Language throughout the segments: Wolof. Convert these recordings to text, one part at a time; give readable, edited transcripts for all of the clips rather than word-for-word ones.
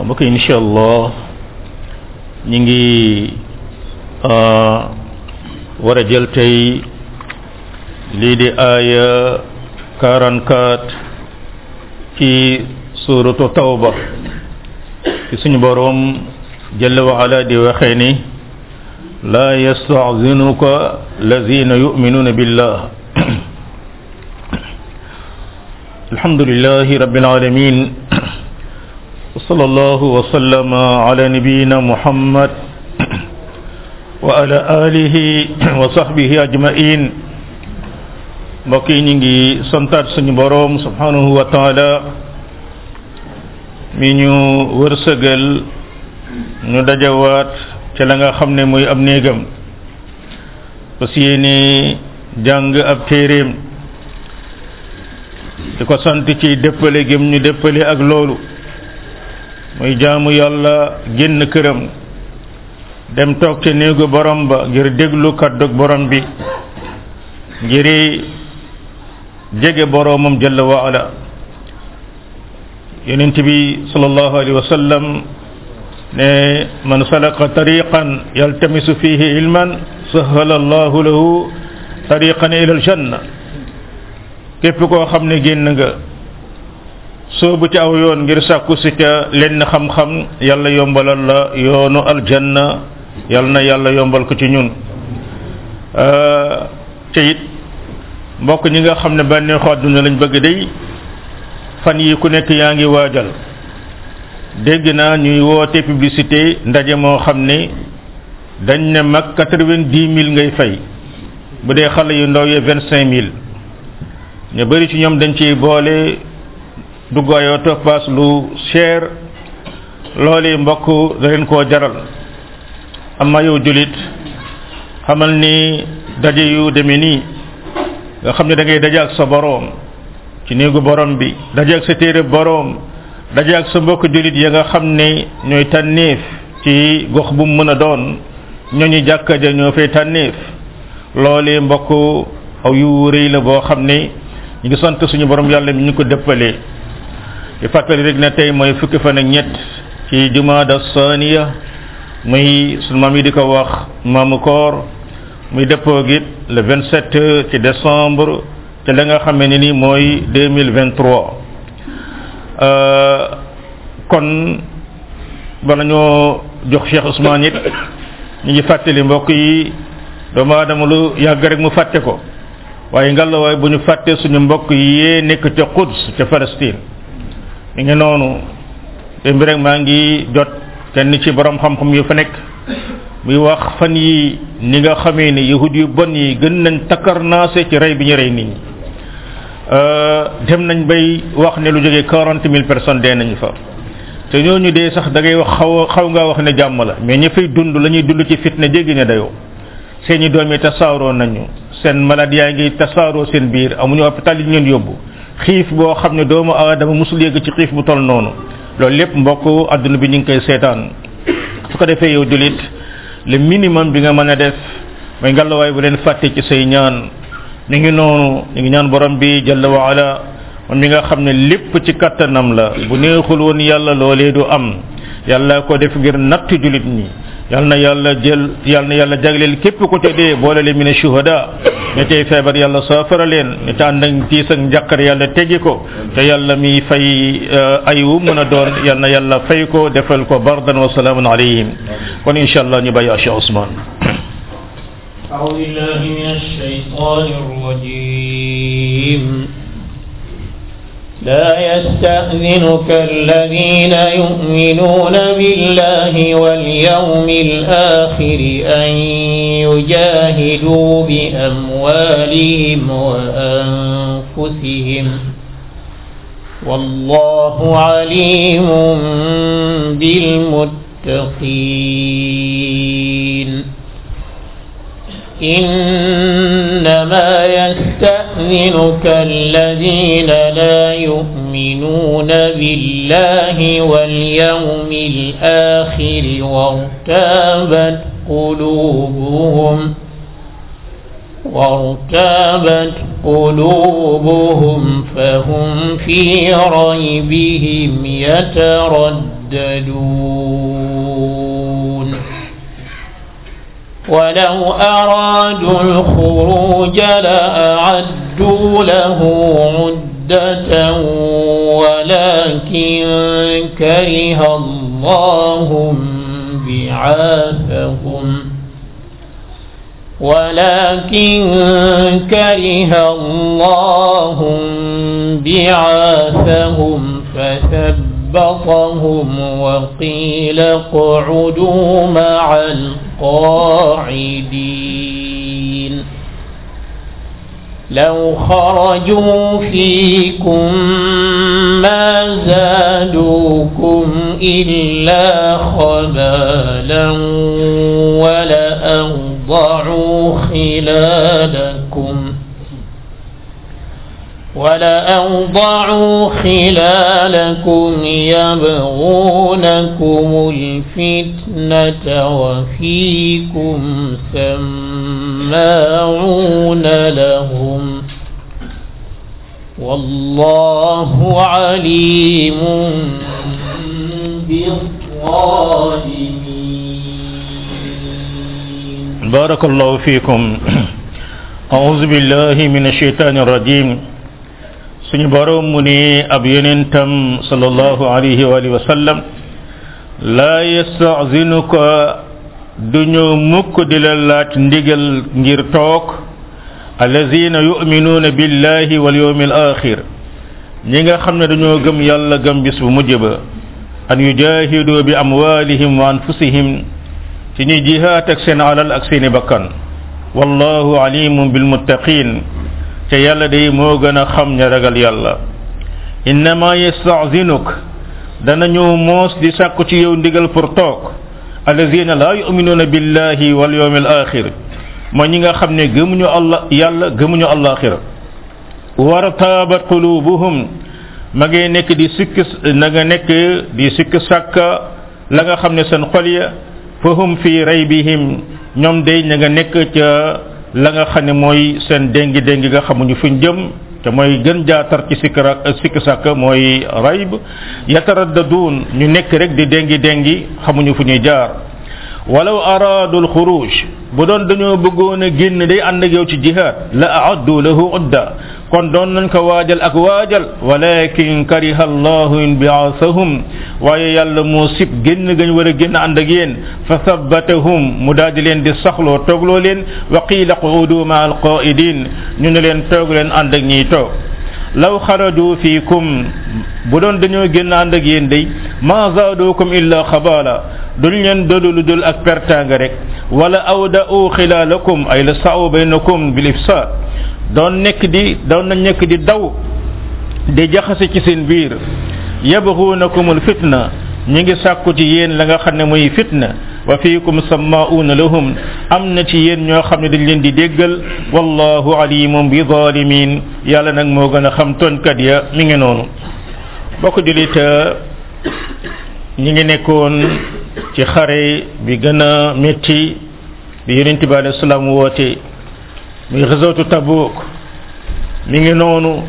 mbokk yi incha allah ñu ngi war a jël tey lii di aaya 44 ci suratu tawba ci suñu boroom jalla wa ala di waxee ni laa yasta'zinuka lazina yu'minuna billah alhamdulillahi rabbil alamin وصلى الله وسلم على نبينا محمد وعلى آله وصحبه أجمعين mbokk yi ñu ngi santaat suñu boroom subhanahu wa taala mi ñu wërsëgal ñu dajawaat ca la nga xam ne muy ab néegam parce que yéene jàng ab téeréem di ko sant ci dëppale gëm ñu dëppale ak loolu muy jaamu yàlla génn këram dem toog ca néegu borom ba ngir déglu kàddug borom bi ngir jege boromam jalla wa ala yonent bi sallallahu alayhi wa sallam ne man salaka tariqan yaltamisu fihi ilman sahala allahu lahu tariqan ila aljanna képp koo xam ne génn nga soobu ci aw yoon ngir sàkku si ca lenn xam-xam yàlla yombalal la yoonu aljanna yàlla na yàlla yombal ko ci ñun te it mbokk ñi nga xam ne bànneexu àdduna lañ bëgg day fan yi ku nekk yaa ngi waajal dégg naa ñuy woote publicité ndaje moo xam ne dañ ne mag 90 000 ngay fay bu dee xale yu ndaw yi 25 000 ñu bari ci ñoom dañ ciy boole duggaayoo toppaas lu cher loolu mbokk da leen koo jaral amma yow julit xamal ni daje yu demee nii nga xam ne da ngay daje ak sa boroom ci néegu borom bi daje ak sa téere boroom daje ak sa mbokk julit ya nga xam ne ñooy tànneef ci gox bu mu mën a doon ñooñu jàkka ja ñoo fay tànneef loolu mbokk aw yu rëy la boo xam ne ñu ngi sant suñu borom yàlla mi ñu ko dëppalee di fàttali rek ne tey mooy fukki fan ak ñett ci jumaada saaniya muy sunu maam yi di ko wax maamu koor muy dëppoo gi le 27 ci décembre te la nga xamee ne ni mooy 2023 kon bala ñoo jox Cheikh Ousmane it ñu ngi fàttali mbokk yi doomu aadama lu yàgg rek mu fàtte ko waaye ngallaawaay bu ñu fàtte suñu mbokk yi nekk ca Quds ca Palestine mi ngi noonu démb rek maa ngi jot kenn ci borom xam-xam yu fa nekk muy wax fan yi ni nga xamee ni yahud yu bon yi gën nañ takkarnaase ci rey bi ñu rey nit ñi dem nañ bay wax ne lu jógee 40 000 personnes dee nañu fa te ñooñu dee sax da ngay wax xaw ngaa wax ne jàmm la mais ña fay dund la ñuy dund ci fitna jéggi ne dayoo seeni doom yi tasaaroo nañu seen malade yaa ngi tasaaroo seen biir amuñu hôpital yi ñu leen yóbbu xiif boo xam ne doomu aadama musul yegg ci xiif bu toll noonu loolu lépp mbokk adduna bi ñu ngi koy seetaan su ko defee yow julit le minimum bi nga mën a def mooy ngallaawaay bu leen fàtte ci say ñaan mi ngi noonu ñu ngi ñaan borom bi jalla wa ala moom mi nga xam ne lépp ci kattanam la bu neexul woon yàlla loolee du am yàlla ko def ngir natt julit ñi yal na yàlla jagleel képp ko ca dee boole leen mina shuhada ne tey feebar yàlla saafara leen ne te ànd ak tiis ak njàqar yàlla teggi ko te yàlla mi fay ayu mën a doon yal na yàlla fay ko defal ko bardan wa salaamun alayhim kon incha allah ñu bàyyi Cheikh Ousmane. أعوذ بالله من الشيطان الرجيم لا يستأذنك الذين يؤمنون بالله واليوم الآخر أن يجاهدوا بأموالهم وأنفسهم والله عليم بالمتقين إنما يستأذنك الذين لا يؤمنون بالله واليوم الآخر وارتابت قلوبهم فهم في ريبهم يترددون يرددون ولو أرادوا الخروج لأعدوا له عدة ولكن كره الله بعاثهم فثبطهم وقيل اقعدوا مع القاعدين لو خرجوا فيكم ما زادوكم إلا خبالا ولأوضعوا خلالكم يبغونكم الفتنة وفيكم سماعون لهم والله عليم بالظالمين. بارك الله فيكم. أعوذ بالله من الشيطان الرجيم. suñu borom mu ni ab yonentam sallallahu alayhi wa sallam la yastazinuka duñu mukk di la laaj ndigal ngir toog allazina yu'minuna billahi wal yawmil akhir ñi nga xam ne dañoo gëm yàlla gëm bis bu mujj ba an yujahidu bi amwalihim wa anfusihim ci ñuy jihaat ak seen alal ak seeni bakkan wallahu alimun bil muttaqin te yàlla day moo gën a xam ña ragal yàlla innama yastazinuk danañu moos di sàkku ci yow ndigal pour toog allazina la yu'minuna billahi wal yawmil akhir mooy ñi nga xam ne gëmuñu allah yàlla gëmuñu alaxira wartabat qulubuhum ma ngay nekk di sikk sàkka la nga xam ne seen xol ya fahum fi raybihim ñoom day ña nga nekk ca la nga xam ne mooy seen déngi nga xamuñu fuñ jëm te mooy gën jaatar ci sikk sàkk mooy rayb yataraddadun ñu nekk rek di déngi xamuñu fu ñuy jaar walaw aradul khuruj bu doon dañoo bëggoon a génn day ànd ak yow ci jihad la a'addu lahu udda kon doon nañ ko waajal ak waajal walakin kariha allahu bi'athahum waaye yàlla moo sib génn gañ war a génn ànd ak yéen fa thabbatahum mu daal di leen di saxloo toogloo leen wa qila qudu ma al qa'idin ñu ne leen toog leen ànd ak ñiy toog law kharaju fiikum bu doon dañoo génn ànd ak yéen day ma zaadukum illa xabaala dul leen doolu dul ak pertanga rek wala awda'u khilalakum ay la sa'u baynakum bil ifsad doon nañ nekk di daw di jaxase ci seen biir yabghunakumul fitna ñi ngi sàkku ci yéen la nga xam ne mooy fitna wa fiikum sama'una lahum am na ci yéen ñoo xam ne dañ leen di déggal wallahu alimun bi zalimin yàlla nag moo gën a xam tonkat ya mi ngi noonu bokk julit ñi ngi nekkoon ci xare bi gën a metti bi yonent bi alayhi salaam woote muy ghazwatu Tabuk mi ngi noonu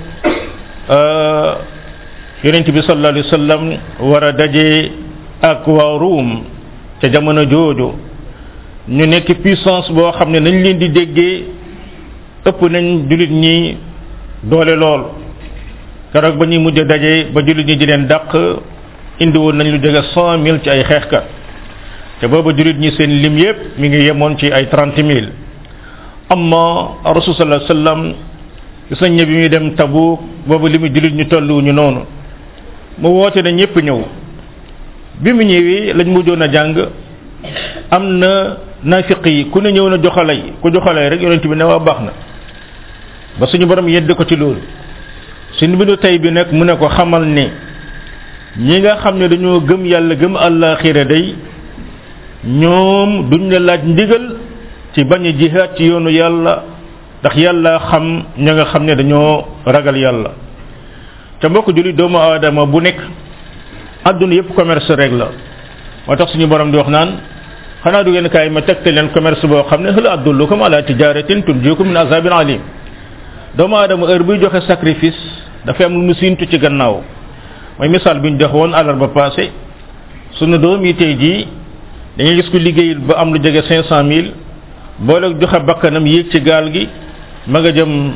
yonent bi sallallahu alayhi wasallam war a daje ak waa Ruum ca jamono jooju ñu nekk puissance boo xam ne nañ leen di déggee ëpp nañ julit ñi doole lool keroog ba ñuy mujj daje ba julit ñi di leen dàq indi woon nañ lu jege 100,000 ci ay xeexkat te booba julit ñi seen lim yépp mi ngi yemoon ci ay 30,000 amma rasul sallallahu alayhi wasallam gis nañ ne bi muy dem Tabuk boobu limu julit ñu tolluwuñu noonu mu woote na ñëpp ñëw bi mu ñëwee lañ mujjoon a jàng am na nafiq yi ku ne ñëw na joxalay ku joxalay rek yonent bi ne waa baax na ba suñu borom yedd ko ci loolu suñu bindu tay bi nag mu ne ko xamal ne ñi nga xam ne dañoo gëm yàlla gëm àllaaxira day ñoom duñ la laaj ndigal ci bañ a jihaad ci yoonu yàlla ndax yàlla xam ña nga xam ne dañoo ragal yàlla te mbokk julli doomu aadama bu nekk àdduna yépp commerce rek la moo tax suñu borom di wax naan xanaa du ngeen kaay ma tegte leen commerce boo xam ne hal adullukum ala tijaratin tunjikum min azabin alim doomu aadama heure buy joxe sacrifice dafa am lu mu siintu ci gannaaw mooy misaal bi ñu jox woon àllarba passé sunu doom yi tey jii dañuy gis ku liggéey ba am lu jege 500000 boole joxe bakkanam yéeg ci gaal gi ma nga jëm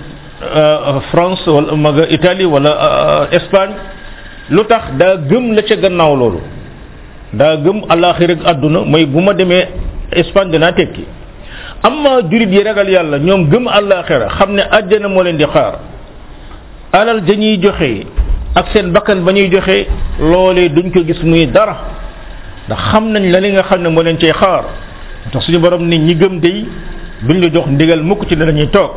France wala ma nga Italie wala Espagne lu tax daa gëm la ca gannaaw loolu daa gëm alaxira ak àdduna mooy bu ma demee Espagne dinaa tekki amma jurit yi ragal yàlla ñoom gëm alaxira xam ne àjjana moo leen di xaar alal dañuy joxe ak seen bakkan ba ñuy joxe loolee duñ ko gis muy dara ndax xam nañ la li nga xam ne moo leen cay xaar tax suñu borom nit ñi gëm day duñ la jox ndigal mukk ci ne dañuy toog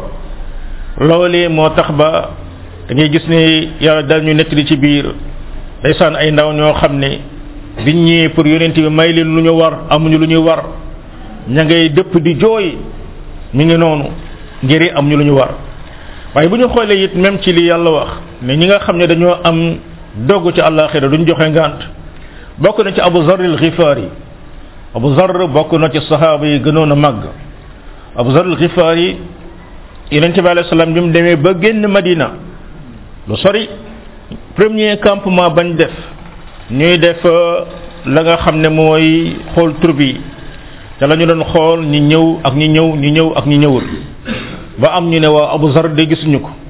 loolee moo tax ba da ngay gis ne yàlla daal ñu nettali ci biir ndeysaan ay ndaw ñoo xam ne biñ ñëwee pour yonent bi may leen lu ñu war amuñu lu ñuy war ña ngay dëpp di jooy mi ngi noonu ngir amuñu lu ñu war waaye bu ñu xoolee it même ci li yàlla wax ne ñi nga xam ne dañoo am dogg ci àllaaxira duñ joxe ngant bokk na ci Abu Zarr al-Ghifari Abu Zarr bokk na ci sahaaba yi gënoon a màgg Abu Zarr al-Ghifari yonent bi alayhi salaam bi mu demee ba génn Madina lu sori premier campement bañ def ñuy def la nga xam ne mooy xool tur bi te la ñu doon xool ñi ñëw ak ñi ñëw ñi ñëw ak ñi ñëwul ba am ñu ne waa Abu Zarr de gisuñu ko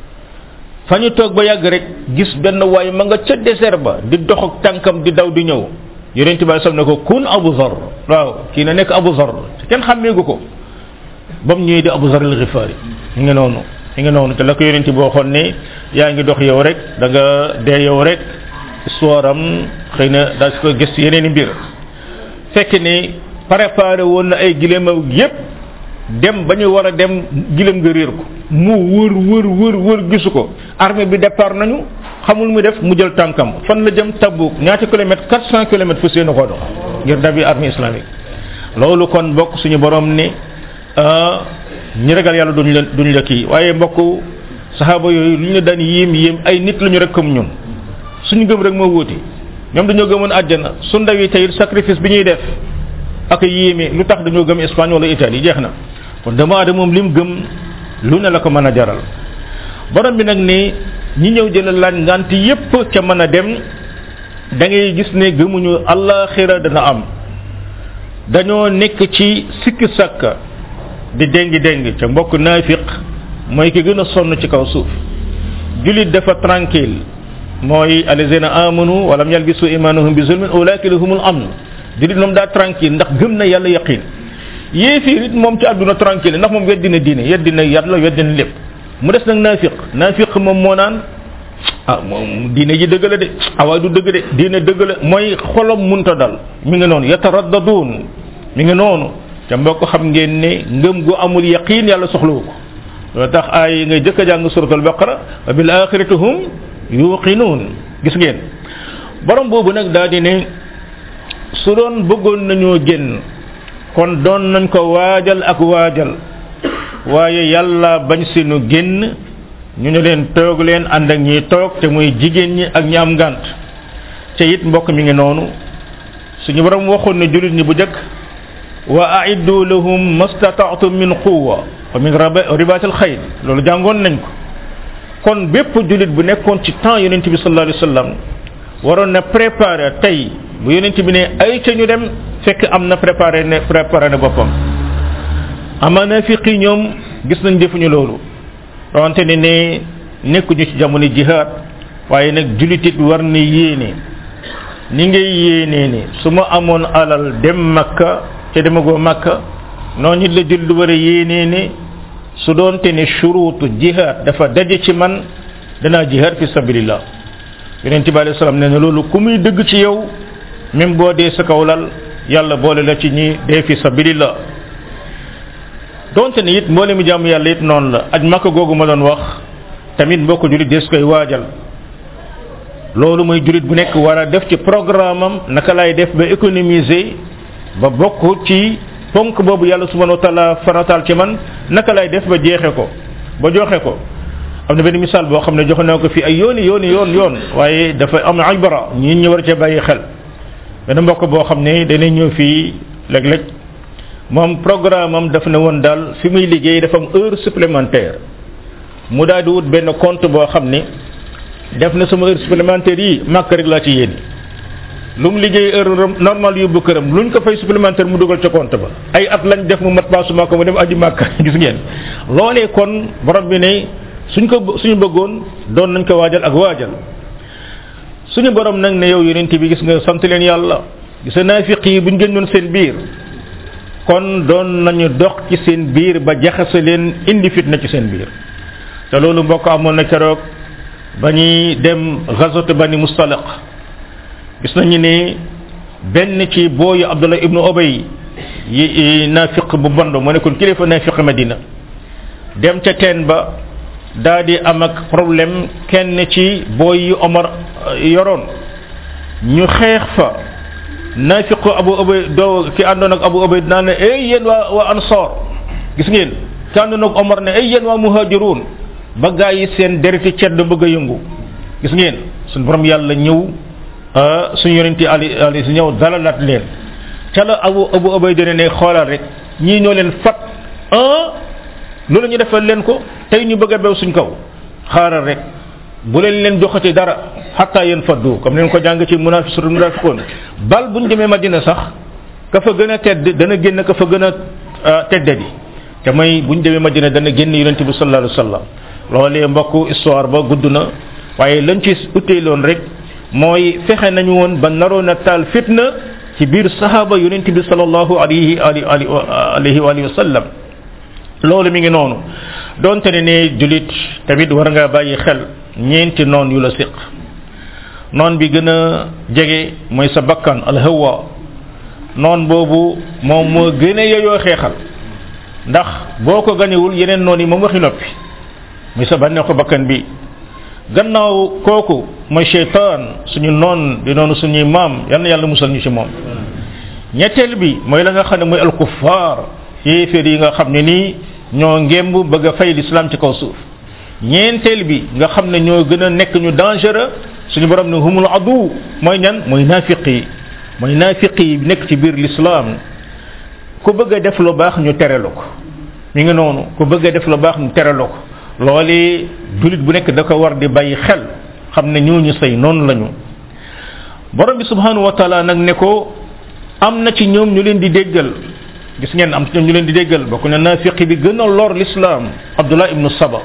fa ñu toog ba yàgg rek gis benn waay ma nga ca désert ba di dox ak tànkam di daw di ñëw yonent bi sam ne ko kun Abu Zarr waaw kii na nekk Abu Zarr kenn xàmmeegu ko ba mu ñëwee di Abu Zarr al-Ghifari mi ngi noonu te la ko yonent bi waxoon ne yaa ngi dox yow rek da nga dee yow rek histoire am xëy na daa ko gis yeneen i mbir fekk ne préparé woon na ay gileem ak yépp dem ba ñu war a dem gileem nga réer ko mu wër gisu ko armée bi départ nañu xamul mu def mu jël tànkam fan la jëm Tabuk ñaata kilomètres 400 kilomètres fu seenu ko dox ngir dabi armée islamique loolu kon bokk suñu borom ne ñi ragal yàlla duñ la kii waaye mbokk saxaaba yooyu lu ñu daan yéem ay nit lañu rek comme ñun suñu gëm rek moo wuti ñoom dañoo gëmoon àjjana su ndaw yi tey sacrifice bi ñuy def ak yéeme lu tax dañoo gëm Espagne wala Italie jeex na kon dama aadama moom lim gëm lu ne la ko mën a jaral borom bi nag ne ñi ñëw jëlal laaj ngant yépp ca mën a dem da ngay gis ne gëmuñu àllaaxira dana am dañoo nekk ci sikki sàkka di déng ca mbokk naafiq mooy ki gën a sonn ci kaw suuf julit dafa tranquille mooy allazina amanu wa lam yalbisu imanuhum bi zulmin ulaika lahumul amn julit moom daa tranquille ndax gëm na yàlla yaqin yéefiir it moom ci àdduna tranquille ndax moom weddina diine yeddina yàlla weddina lépp mu des nag naafiq moom moo naan moom diine ji dëgg la de waaye du dëgg de diine dëgg la mooy xolam munta dal mi ngi noonu yataraddadun mi ngi noonu ca mbokk xam ngeen ne ngëm gu amul yaqin yàlla soxlawu ko loolu tax ay ngay jëkk a jàng suratul baqara wa bil axirati hum yuqinuun gis ngeen borom boobu nag daal di ne su doon bëggoon nañoo génn kon doon nañ ko waajal ak waajal waaye yàlla bañ si nu génn ñu ne leen toog leen ànd ak ñiy toog te muy jigéen ñi ak ñi am ngànt te it mbokk mi ngi noonu suñu borom waxoon ne jullit ñi bu jëkk wa a'iddu lahum mastata'tum min quwwa wa min ribatil khayl loolu jàngoon nañ ko kon bépp jullit bu nekkoon ci temps yonent bi sallallahu alayhi wasallam waroon na préparer tey bu yonent bi ne ay ca ñu dem fekk am na préparer na boppam ama nafiqi ñoom gis nañ defuñu loolu rawante ne nekkuñu ci jamono jihaad waaye nag jullitit war na yéene ni ngay yéenee ne su ma amoon alal dem Makka ca demagoo Makka noonu it la jullit war a yéenee ne su doonte ne shuruutu jihaad dafa daje ci man danaa jihaad fi sabilillah yonent bi alayhi salaam nee na loolu ku muy dëgg ci yow même boo dee sa kaw lal yàlla boole la ci ñi dee fi sabilillah donte ne it mboole mi jàmm yàlla it noonu la aj Makka googu ma doon wax tamit mbokk jullit des koy waajal loolu mooy jullit bu nekk war a def ci programme am naka lay def ba économiser ba bokk ci ponk boobu yàlla subhanahu wa ta'ala faratal ci man naka lay def ba jeexe ko ba joxe ko am na benn misaal boo xam ne joxe naa ko fi ay yoon waaye dafa am ibra ñi ñu war cee bàyyi xel benn mbokk boo xam ne dana ñëw fii léeg-léeg moom programme am daf ne woon daal fi muy liggéey dafa am heure supplémentaire mu daal di wut benn compte boo xam ne def na sama heure supplémentaire yi màkk rek laa ci yéen lu mu liggéey heure normal yóbbu këram luñ ko fay supplémentaire mu dugal ca compte ba ay at lañ def mu mat baasu Makka mu dem aji Makka gis ngeen loolee kon borom bi ne suñu bëggoon doon nañ ko waajal ak waajal suñu borom nag ne yow yonent bi gis nga sant leen yàlla gis nga naafiq yi buñ génnoon seen biir kon doon nañu dox ci seen biir ba jaxase leen indi fitna ci seen biir te loolu mbokk amoon na keroog ba ñuy dem ghazwat Bani Mustaliq gis nañu ne benn ci booyu Abdullah ibnu Ubay yi naafiq bu bond mu nekkoon kilifa naafiq Madina dem ca teen ba daa di am ak problème kenn ci booy yu Omar yoroon ñu xeex fa naafiq Abu Ubay doo ki àndoon ak Abu Ubay naan ne ay yéen waa Ansar gis ngeen ki àndoon ak Omar ne ay yéen waa Muhajirun ba gaa yi seen dereti cedd bëgg a yëngu gis ngeen suñu borom yàlla ñëw suñu yonenti ali si ñëw dalalat leen ca la Abu Ubay dina ne xoolal rek ñii ñoo leen fat loolu ñu defal leen ko tey ñu bëgg a bew suñ kaw xaaral rek bu leen joxati dara hatta yéen faddu comme leen ko jàng ci munafiqun bal buñ demee Madina sax ka fa gën a tedd dana génn ka fa gën a teddadi te mooy buñ demee Madina dana génn yonente bi sallallahu alayhi wasallam loolee mbokk histoire ba gudd na waaye lañ ci utteeloon rek mooy fexe nañu woon ba naroon a taal fitna ci biir sahaba yonente bi sallallahu alayhi wa sallam loolu mi ngi noonu donte ne julit tamit war nga bàyyi xel ñeenti noon yu la siq noon bi gën a jege mooy sa bakkan alhawa noon boobu moom moo gën a yeyoo xeexal ndax boo ko gañewul yeneen noon yi moom waxi noppi muy sa bànnee ko bakkan bi gannaaw kooku mooy shaytaan suñu noon di noonu suñuy maam yal na yàlla musal ñu ci moom ñetteel bi mooy la nga xam ne mooy alkuffar yéeféer yi nga xam ne nii ñoo ngemb bëgg a fay l'islam ci kaw suuf ñeenteel bi nga xam ne ñoo gën a nekk ñu dangereux suñu borom ne humul adu mooy ñan mooy naafiq yi nekk ci biir l'islam ku bëgg a def lu baax ñu tere la ko mi ngi noonu ku bëgg a def lu baax ñu tere la ko loolu julit bu nekk da ko war di bàyyi xel xam ne ñooñu say noonu lañu borom bi subhanahu wa taala nag ne ko am na ci ñoom ñu leen di déggal gis ngeen am ci ñoom ñu leen di déggal bokk na naafiqi bi gën a lor l'islam Abdullah ibnu Saba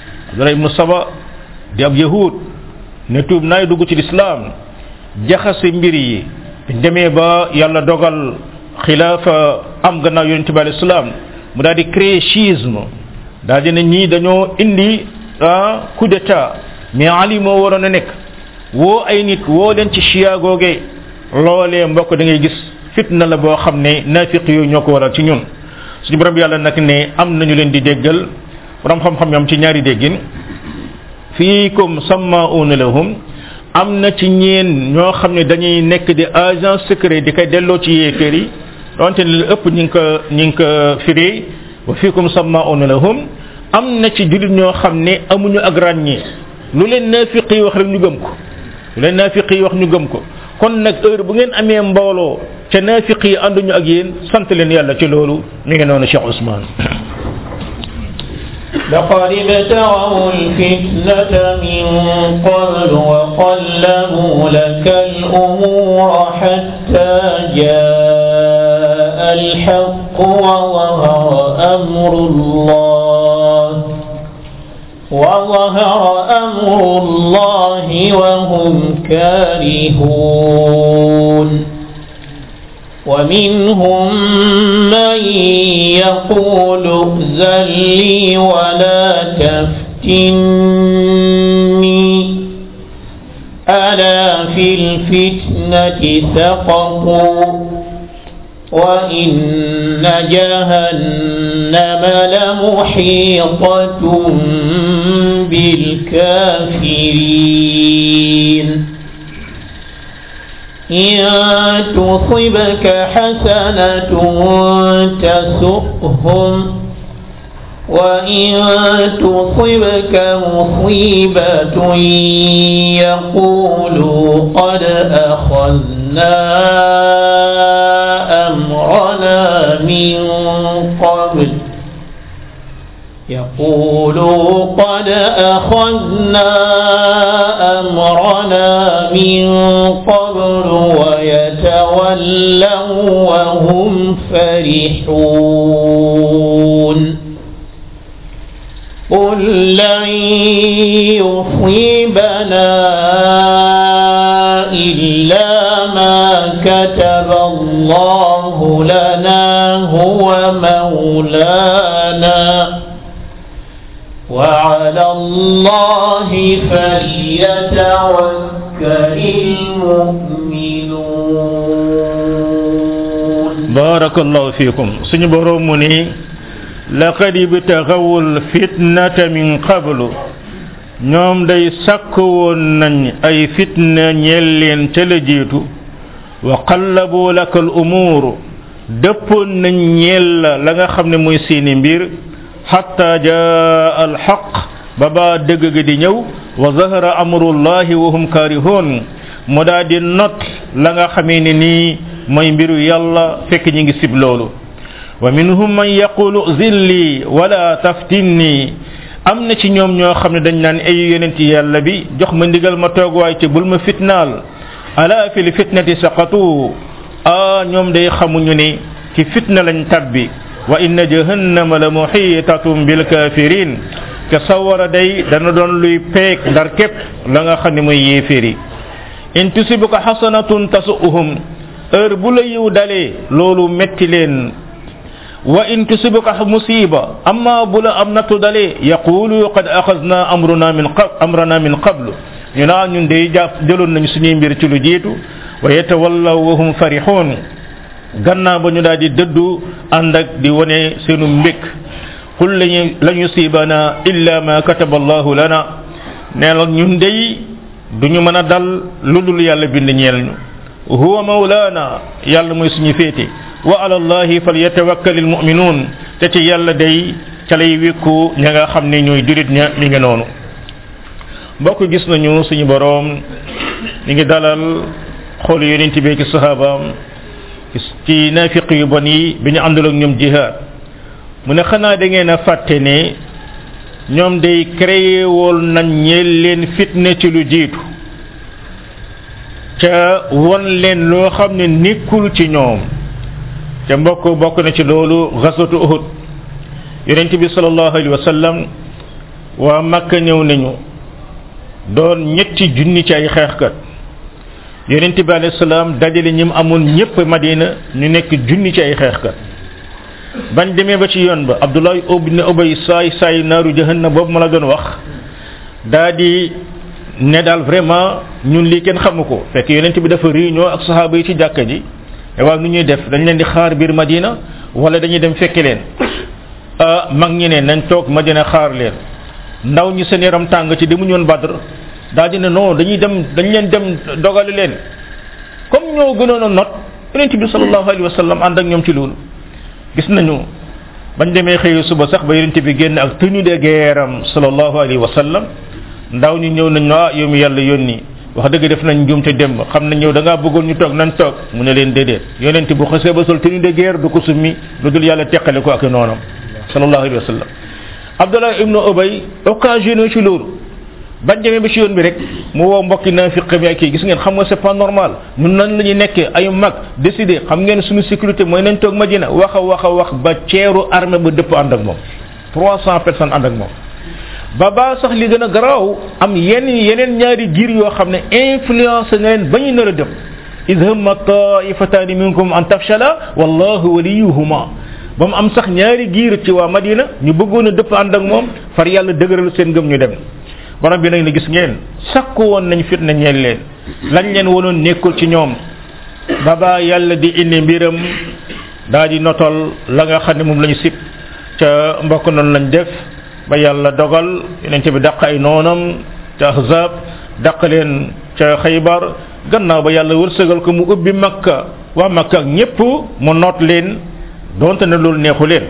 di ab yahud ne tuub naay dugg ci l'islam jaxase mbir yi demee ba yàlla dogal xilaafa am gannaaw yonente bi alayhi salaam mu daal di créer schisme daal di ne ñii dañoo indi coup d'état mais Ali moo waroon a nekk woo ay nit woo leen ci chia googee loolee mbokk da ngay gis fitna la boo xam ne naafiq yooyu ñoo ko waral ci ñun suñu borom yàlla nag ne am nañu leen di déggal borom xam-xam yam ci ñaari déggin fiikum sammauna lahum am na ci ñeen ñoo xam ne dañuy nekk di agent secret di koy delloo ci yéeféer yi donte ne lu ëpp ñi ngi ko firi wa fiikum sammauna lahum am na ci julit ñoo xam ne amuñu ak ràññee lu leen naafiq yi wax rek ñu gëm ko kon nag heure bu ngeen amee mbooloo ca naafiq yi ànduñu ak yéen sant leen yàlla ci loolu mi ngi noonu Cheikh Ousmane لقد ابتغوا الفتنة من قبل وقلبوا لك الأمور حتى جاء الحق وظهر أمر الله وهم كارهون ومنهم من يقول ائذن لي ولا تفتني ألا في الفتنة سقطوا وإن جهنم لمحيطة بالكافرين إن تصبك حسنة تسؤهم وإن تصبك مصيبة يقولوا قد أخذنا أمرنا من قبل يقولوا قد أخذنا أمرنا من قبل ويتولوا وهم فرحون قل لن يصيبنا إلا ما كتب الله لنا هو مولانا وعلى الله فليتوكل المؤمنون بارك الله فيكم سني بروم مني لقد ابتغوا الفتنة من قبل ñoom day sakku woon nañ ay fitna ñeel leen ca la jiitu wa qallabu laka al umur dëppoon nañ ñeel la nga xam ne mooy seeni mbir hatta jaa al haqq ba ba dëgg gi di ñëw wa zahara amrullahi wa hum karihun mu daa di not la nga xamee ne nii mooy mbiru yàlla fekk ñi ngi sib loolu wa minhum man yaqulu zilli wala taftinni am na ci ñoom ñoo xam ne dañ naan ay yonent yàlla bi jox ma ndigal ma toog waay ci bul ma fitnaal ala fil fitnati saqatu ñoom day xamuñu ni ci fitna lañ tabbi wa inna jahannama la muhitatun bil kafirin ka sawara day dana doon luy peek ndar képp la nga xam ne mooy yéeféeri in tusibuka hasanatun tasuhum heure bu la yiw dalee loolu metti leen wa in tusibuka musiba amma bula am natu dale yaqulu qad akhadna amrana min qablu ñu na ñun day jëlon nañ suñu mbir ci lu jitu wa yatawallaw wa hum farihun ganna ba ñu daldi deddu andak di wone seenu mbek qul lan yusibana illa ma kataba Allah lana neena ñun day duñu mëna dal ludul yalla bind ñeel ñu huwa maulana yalla moy suñu fété wa ala allahi falyatawakkalul mu'minun te ci yalla day ca lay wékku ña nga xam ne ñooy julit ña mi ngi noonu mbokk gis nañu suñu borom mi ngi dalal xol yonent bi ak sahabaam ci nafiq yu bon yi bi ñu àndal ak ñoom jihad mu ne xanaa da ngeen a fàtte ne ñoom day créé woon nañ ñeel leen fitne ci lu jiitu ca won leen loo xam ne nekkul ci ñoom te mbokk bokk na ci loolu ghazwatu uhud yonent bi sallallahu alayhi wa sallam waa makka ñëw nañu doon ñetti junni ci ay xeexkat yonent bi alayhi salaam dajale ñim amoon ñëpp madina ñu nekk junni ci ay xeexkat bañ demee ba ci yoon ba abdullah ibn ubay saay naaru jahannam boobu ma la doon wax daa di ne daal vraiment ñun lii kenn xamu ko fekk yonent bi dafa réunion ak sahaaba yi ci jàkka ji waaw nu ñuy def dañ leen di xaar biir madina wala dañuy dem fekki leen mag ñi ne nañ toog madina xaar leen ndaw ñi seen yaram tàng ci demuñu woon badr daal di ne non dañ leen dem dogali leen comme ñoo gënoon a not yonent bi sallallahu alayhi wa sallam ànd ak ñoom ci loolu gis nañu bañ demee xëyu suba sax ba yonent bi génn ak tenue de guerre am sallallahu alayhi wa sallam ndaw ñi ñëw nañ yow mi yàlla yónni wax dëgg def nañ njumte dem xam nañ ñëw da ngaa bëggoon ñu toog nañ toog mu ne leen déedéet yonent bu xasee ba sol tenue de guerre du ko summi lu dul yàlla teqale ko ak noonam sallallahu alayhi wa sallam abdullah ibn ubay occasionné ci loolu bañ demee ba ci yoon bi rek mu woo mbokki naafiq bi ak gis ngeen xam nga c'est pas normal ñun nan la ñuy nekkee ay mag décidé xam ngeen suñu sécurité mooy nañ toog Madina wax ba ceeru armée ba dëpp ànd ak moom 300 personnes ànd ak moom ba sax li gën a garaaw am yeneen ñaari giir yoo xam ne influence na leen ba ñu nar a dem idh hamma ta'ifatani minkum an tafshala wallahu waliyuhuma ba mu am sax ñaari giir ci waa Madina ñu bëggoon a dëpp ànd ak moom far yàlla dëgëral seen ngëm ñu dem borom bi nag ne gis ngeen sakku woon nañ fitna ñeel leen lañ leen wonoon nekkul ci ñoom ba yàlla di indi mbiram daa di notol la nga xam ne moom la ñu sib ca mbokk noonu lañ def ba yàlla dogal yonent bi dàq ay noonam ca ahzab dàq leen ca xaybar gannaaw ba yàlla wërsëgal ko mu ubbi makka waa makka ak ñépp mu noot leen donte ne loolu neexu leen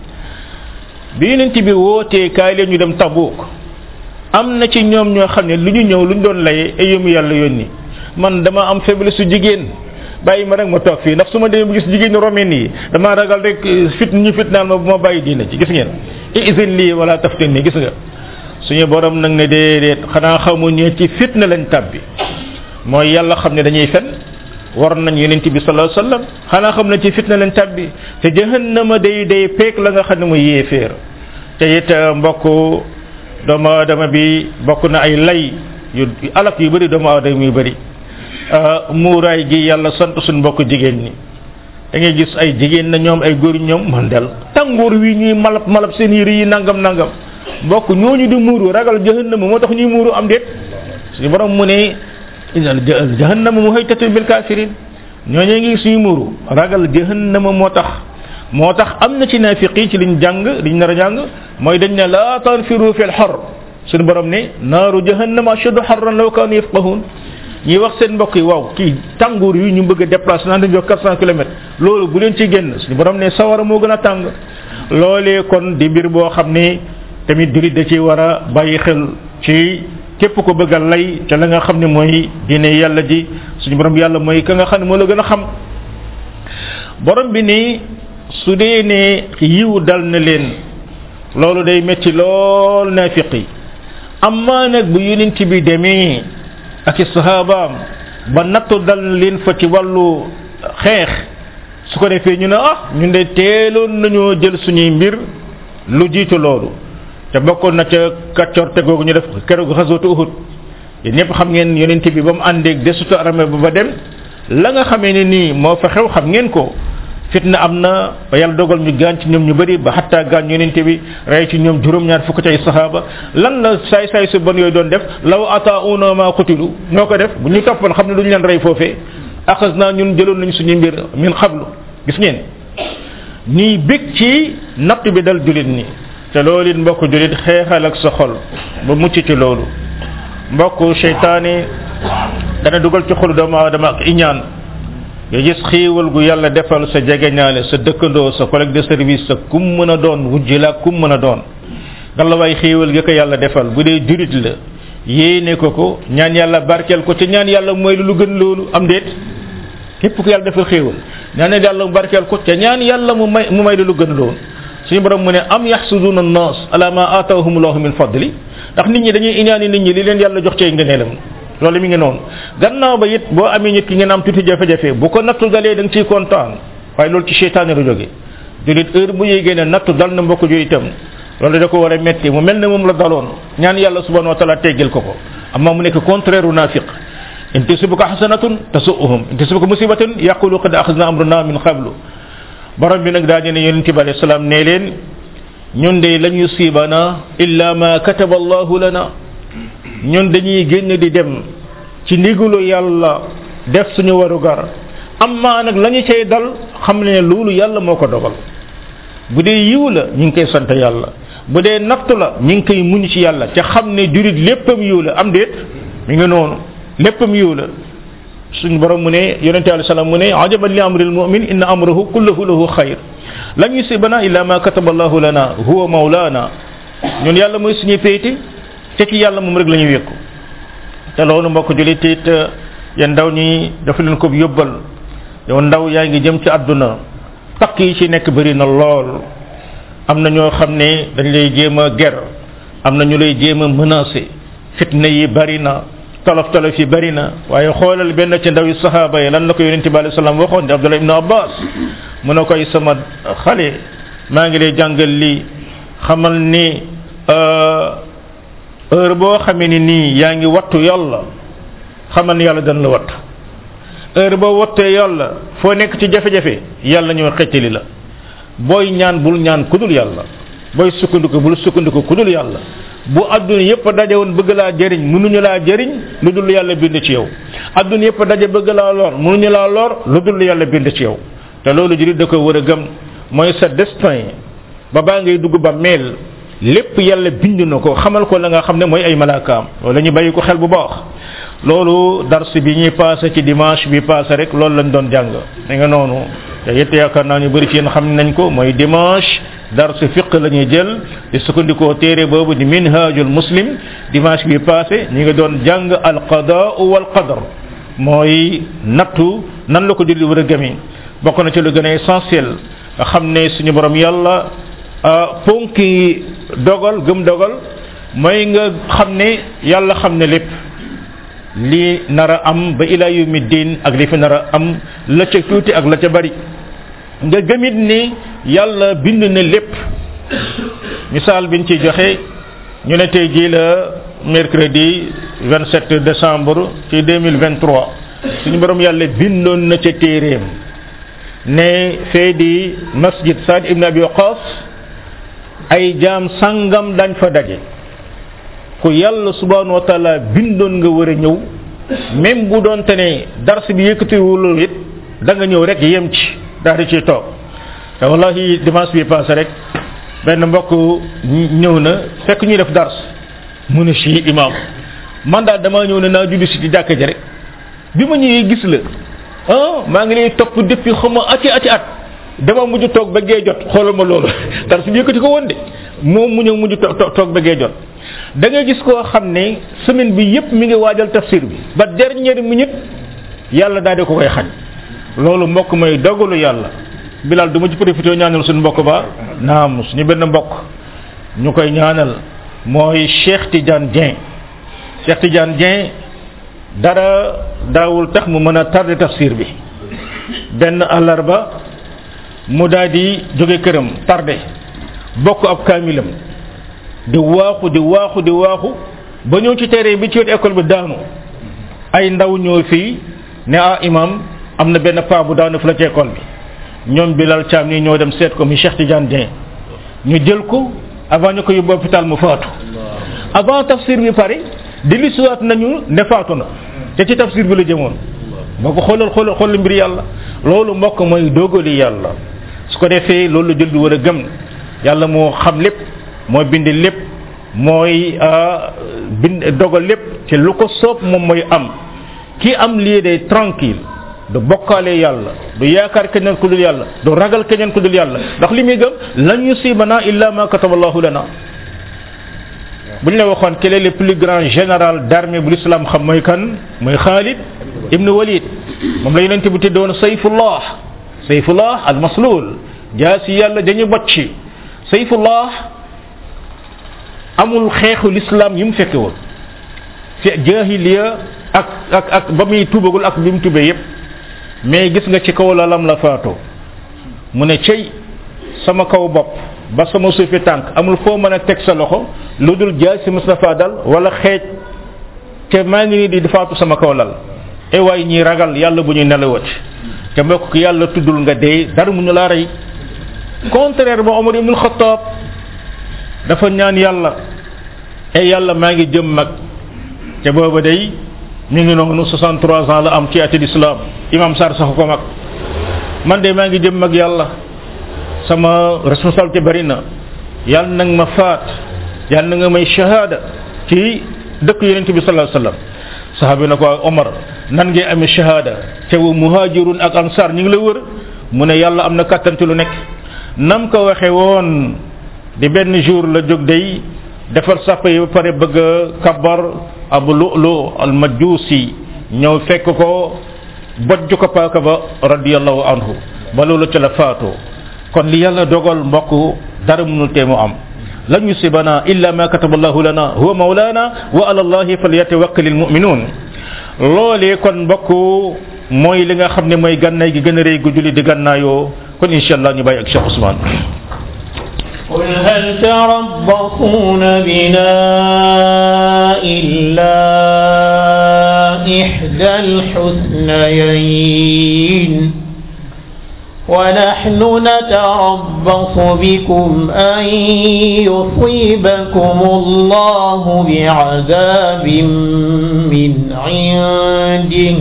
bi yonent bi wootee kaay leen ñu dem Tabuk am na ci ñoom ñoo xam ne lu ñu ñëw lu ñu doon laye ay yëmu yàlla yónni man dama am faiblesse su jigéen bàyyi ma rek ma toog fii ndax su ma demee bu gis jigéen romaine yi dama ragal rek ñu fitnaal ma bu ma bàyyi diina ci gis ngeen izin lii wala taftinni gis nga suñu borom nag ne déedéet xanaa xamuñu ci fitna lañ tabbi mooy yàlla xam ne dañuy fen war nañ yonent bi sallallahu alayhi wasallam xanaa xam ne ci fitna lañ tabbi te jahannama day peek la nga xam ne mooy yéeféer te it mbokk doomu aadama bi bokk na ay lay yu alak yu bëri doomu aadama yu bëri muuraay gi yàlla sant suñ mbokk jigéen ñi da ngay gis ay jigéen na ñoom ay góor ñoom man del tàngoor wi ñuy malab seen yére yi nangam mbokk ñooñu di muuru ragal jahannama moo tax ñuy muuru am déet suñu borom mu ne jahannama muhaytatun bil kafirin ñooñu ngi suñu muuru ragal jahannama moo tax am na ci naafiqi ci liñ nar a jàng mooy dañ ne la tanfiru fil har suñu borom ne naaru jahannama ashaddu harran law kanu yafqahun ñi wax seen mbokk yi waaw kii tàngoor yi ñu bëgg a déplacer naan dañu jox 400 kilomètres loolu bu leen ci génn suñu borom ne sawara moo gën a tàng loolee kon di mbir boo xam ne tamit julit da ci war a bàyyi xel ci képp ko bëgg a lay te la nga xam ne mooy diine yàlla ji suñu borom yàlla mooy ka nga xam ne moo la gën a xam borom bi ni su dee ne yiw dal na leen loolu day metti lool naafiqi amma nag bu yonent bi demee ak i sahabaam ba nattu dal leen fa ci wàllu xeex su ko defee ñu ne ñun de teeloon nañoo jël suñuy mbir lu jiitu loolu te bokkoon na ca kàccoor tegoogu ñu def keroog xasootu Uhud yéen ñëpp xam ngeen yonent bi ba mu àndeeg desutu armée ba dem la nga xamee ne nii moo fa xew xam ngeen ko fitna am na ba yàlla dogal ñu gaañ ci ñoom ñu bëri ba xattaa gaañ yonent bi rey ci ñoom juróom-ñaar fukk ci ay saxaaba lan la saay su bon yooyu doon def law atauna ma qutilu ñoo ko def bu ñu toppoon xam ne duñu leen rey foofee axas naa ñun jëloon nañ suñu mbir min xablu gis ngeen ñuy bég ci natt bi dal julit ni te loolu it mbokk julit xeexal ak sa xol ba mucc ci loolu mbokk seytaane dana dugal ci xolu doomu aadama ak iñaan nga gis xiiwal gu yàlla defal sa jegeñaale sa dëkkandoo sa collègue de service sa kum mën a doon wujj la kum mën a doon ngalla waay xiiwal gi ko yàlla defal bu dee julit la yéene ko ñaan yàlla barkeel ko ci ñaan yàlla mooy lu gën loolu am déet képp ku yàlla defal xiiwal ñaan yàlla barkeel ko ca ñaan yàlla mu may lu gën loolu suñu borom mu ne am yaxsuduna an-nas ala ma atahum Allahu min fadli ndax nit ñi dañuy iñaani nit ñi li leen yàlla jox ci ngëneelam loolu mi ngi noonu gannaaw ba it boo amee nit ki ngeen am tuuti jafe-jafe bu ko nattu dalee da nga ciy kontaan waaye loolu ci seytaane la jóge julit heure bu yéegee ne nattu dal na mbokk ju itam loolu da ko war a metti mu mel ne moom la daloon ñaan yàlla subhanahu wa taala teggil ko amma mu nekk contraire u naafiq in tusibuka hasanatun tasu'uhum in tusibuka musibatun yaqulu qad akhadna amruna min qablu borom bi nag daa ne yonent bi alayhi salaam ne leen ñun de lan yusibana illa ma kataba Allahu lana ñun dañuy génn di dem ci ndigalu yàlla def suñu warugar amma nag lañu cay dal xam ne loolu yàlla moo ko dogal bu dee yiw la ñu ngi koy sant yàlla bu dee nattu la ñu ngi koy muñ ci yàlla te xam ne jurit léppam yiw la am déet mi ngi noonu léppam yiw la suñu borom mu ne yonente alayhi salaam mu ne ajaban li amril mu'min inna amrahu kulluhu lahu xayr lan yusibana illa ma kataba Allahu lana huwa mawlana ñun yàlla mooy suñu péyti te ci yàlla moom rek la ñu wékku te loolu mbokk julit it yéen ndaw ñi dafa leen ko yóbbal yow ndaw yaa ngi jëm ci àdduna takk yi ci nekk bëri na lool am na ñoo xam ne dañ lay jéem a ger am na ñu lay jéem a menacé fitna yi bëri na tolof yi bëri na waaye xoolal benn ci ndaw yi sahaaba yi lan la ko yonente bi alayhi salaam waxoon di Abdullah ibn Abbas mu ne koy sama xale maa ngi lay jàngal lii xamal ni heure boo xamee ni nii yaa ngi wattu yàlla xamal ni yàlla dana la wattu heure boo wattee yàlla foo nekk ci jafe-jafe yàlla ñoo xettali la booy ñaan bul ñaan kudul yàlla booy sukkandiku bul sukkandiku kudul yàlla bu adduna yépp daje woon bëgg laa jëriñ mënuñu laa jëriñ lu dul yàlla bind ci yow adduna yépp daje bëgg laa lor mënuñu laa lor lu dul yàlla bind ci yow te loolu jurit da ko war a gëm mooy sa destin ba baa ngay dugg ba meel lépp yàlla bind na ko xamal ko la nga xam ne mooy ay malaakaam loolu la ñu bàyyi ko xel bu baax loolu dars bi ñuy passé ci dimanche bi passé rek loolu lañ doon jàng da nga noonu te it yaakaar naa ñu bëri ci yéen xam nañ ko mooy dimanche dars fiqh la ñuy jël di sukkandikoo téere boobu di minhajul muslim dimanche bi passé ñi nga doon jàng al qadaa wal qadar mooy nattu nan la ko julli war a gëmee bokk na ci lu gën a essentiel nga xam ne suñu borom yàlla ponki dogal gëm dogal mooy nga xam ne yàlla xam ne lépp li nara am ba ila yawmi din ak li fi nara am la ca tuuti ak la ca bari nga gëmit ni yàlla bind na lépp misaal biñ ci joxe ñu ne tey jii la mercredi 27 décembre ci 2023 suñu borom yàlla bindoon na ca téeréem ne fee di masjid Saad ibn Abi Waqqas ay jaam sangam dañ fa daje ku yàlla subhanahu wa taala bindoon nga war a ñëw même bu doon te ne dars bi yëkkatiwul it da nga ñëw rek yem ci daal di ciy toog te wallahi dimanche bi passé rek benn mbokk ñëw na fekk ñuy def dars mu ne ci imam man daal damaa ñëw ne naa julli si ci jàkka ji rek bi ma ñëwee gis la maa ngi lay topp depuis xama ati at dama mujj toog ba gee jot xoolal ma loolu dars bi yëkkati ko woon de moom mu ñëw mujj toog ba gee jot da nga gis koo xam ne semaine bi yépp mi ngi waajal tafsir bi ba dernière minute yàlla daal di ko koy xañ loolu mbokk mooy dogalu yàlla Bilal du ma ci profité ñaanal suñu mbokk ba naam suñu benn mbokk ñu koy ñaanal mooy Cheikh Tidiane Dieng Cheikh Tidiane Dieng dara daawul tax mu mën a tardé tafsir bi benn àllarba mu daal di jóge këram tardé bokk ab kaamilam di waaxu ba ñëw ci terrain bi ci wetu école bi daanu ay ndaw ñëw fii ne imam am na benn paa bu daanu fu la ci école bi ñoom Bilal Thiam nii ñoo dem seet ko mi Cheikh Tidiane Dieng ñu jël ko avant ñu ko yóbbu hôpital mu faatu avant tafsir bi pare dellusiwaat nañu ne faatu na te ci tafsir bi la jëmoon boo ko xoolal mbir yàlla loolu mbokk mooy dogali yàlla su ko defee loolu la jël bi war a gëm yàlla moo xam lépp mooy bind lépp mooy bind dogal lépp ci lu ko soob moom mooy am ki am lii day tranquille du bokkaale yàlla du yaakaar keneen ku dul yàlla du ragal keneen ku dul yàlla ndax li muy gëm lan yusibana illa ma kataballahu lana bu ñu la waxoon quel est le plus grand général d'armée bu l'islam xam mooy kan mooy Khalid ibn Walid moom la yonent bi tuddoon sayfullah al maslul jaasi yàlla dañu bocci sayfullah amul xeexu l'islam yi mu fekke woon fi jahiliya ak ba muy tuubagul ak bi mu tubee yépp mais gis nga ci kaw lalam la faatoo mu ne cey sama kaw bopp ba sama suufi tànk amul foo mën a teg sa loxo lu dul jaay si Mustafa dal wala xeej te maa ngi nii di faatu sama kaw lal e waay ñi ragal yàlla bu ñuy nelawati te mbokk ko yàlla tuddul nga dee dara mu ñu laa rey contraire ba Omar ibn Khattab dafa ñaan yàlla e yàlla maa ngi jëm mag te booba day mi ngi noonu 63 ans la am ci ati l'islam imam Sarr sax ko mag man de maa ngi jëm mag yàlla sama responsabilité bari na yàlla nag ma faat yàlla na nga may shahada ci dëkk yonent bi sallallahu alayhi wasallam sahabi na ko Omar nan ngay amee shahada te wu muhajirun ak ansar ñu ngi la wër mu ne yàlla am na kattan ci lu nekk nam ko waxe woon di benn jour la jóg day defar sàpp yi ba pare bëgg a kabar Abu Lu'lu al Majusi ñëw fekk ko bojj ko paaka ba radiyallahu anhu ba loolu ca la faatoo kon li yàlla dogal mbokk dara mënul tee mu am lan yusibana illa ma kataballahu lana huwa mawlana wa ala allahi falyatawakkalul mu'minun loolee kon mbokk mooy li nga xam ne mooy gànnaay gi gën a rëy gu julli di gànnaayoo kon incha allah ñu bàyyi ak Cheikh Ousmane قل هل تربصون بنا إلا إحدى الحسنيين ونحن نتربص بكم أن يصيبكم الله بعذاب من عنده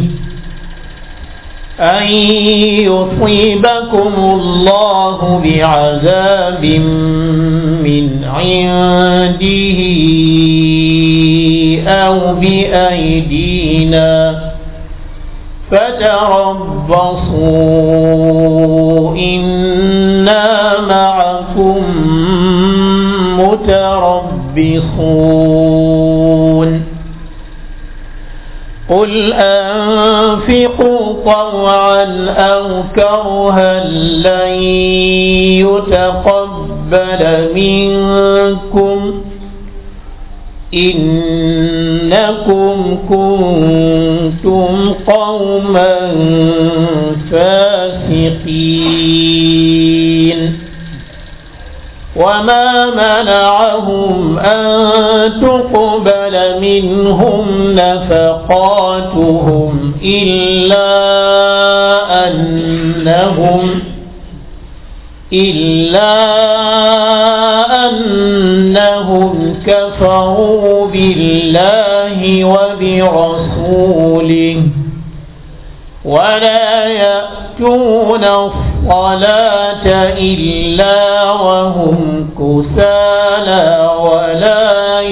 أن يصيبكم الله بعذاب من عنده أو بأيدينا فتربصوا إنا معكم متربصون قل أنفقوا طوعا أو كرها لن يتقبل تقبل منكم إنكم كنتم قوما فاسقين وما منعهم أن تقبل منهم نفقاتهم إلا أنهم كفروا بالله وبرسوله ولا يأتون الصلاة إلا وهم كسالى ولا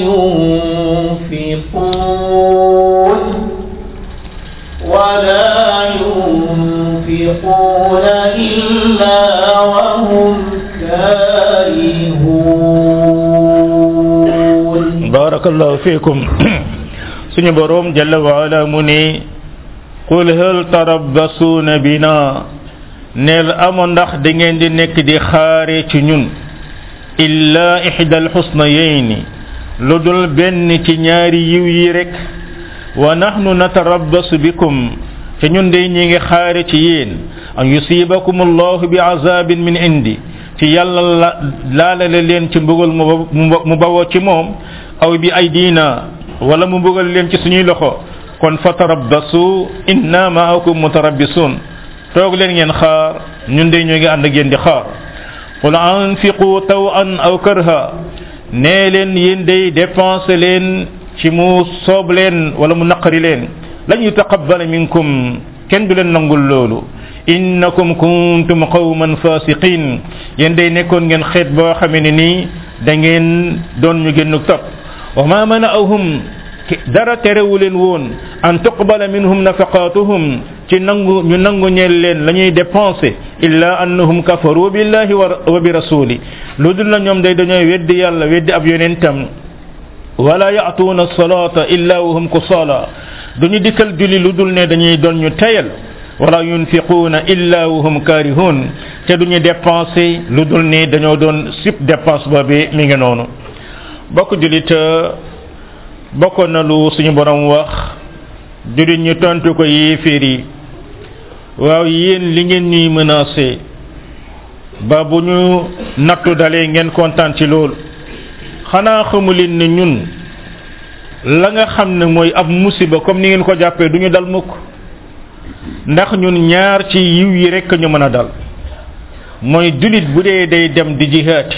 ينفقون إلا وهم كارهون. بارك الله فيكم. سني بروم جل وعلا مني قل هل تربصون بنا نل أمو ndax da ngeen di nekk di xaare ci ñun illa ihdal husnayni ludul benn ci ñaari yiw yi rek wa nahnu natarabbasu bikum te ñun day ñi ngi xaare ci yéen an yusibakum allahu bi azabin min indi ci yàlla laalale leen ci mbugal mu bawoo ci moom aw bi aydina wala mu mbugal leen ci suñuy loxo kon fatarabbasu inna ma'akum mutarabbisun toog leen ngeen xaar ñun day ñoo ngi ànd ak yéen di xaar qul anfiqu tawan aw karha nee leen yéen day dépenser leen ci mu soob leen wala mu naqari leen lan yutaqabbala minkum kenn du leen nangul loolu innakum kuntum qawman fasiqin yéen day nekkoon ngeen xeet boo xamee ne nii da ngeen doon ñu génn topp wa ma mana'ahum dara terewu leen woon an tuqbala minhum nafaqatuhum ci nangu ñu nangu ñeel leen la ñuy dépenser illa annahum kafaru billahi wa bi rasuli lu dul na ñoom day dañooy weddi yàlla weddi ab yonentam wala ya'tuna as-salata illa wa hum kusala duñu dikkal julli lu dul ne dañuy doon ñu tayal wala yunfiquna illa wa hum karihun te duñu dépenser lu dul ne dañoo doon sip dépense boobee mi ngi noonu bokk julit bokkoon na lu suñu borom wax julit ñu tontu ko yéeféer yi waaw yéen li ngeen ñuy menacé ba bu ñu nattu dalee ngeen kontaan ci loolu xanaa xamu leen ne ñun la nga xam ne mooy ab musiba comme ni ngeen ko jàppee du ñu dal mukk ndax ñun ñaar ci yiw yi rekk ñu mën a dal mooy julit bu dee day dem di jihaati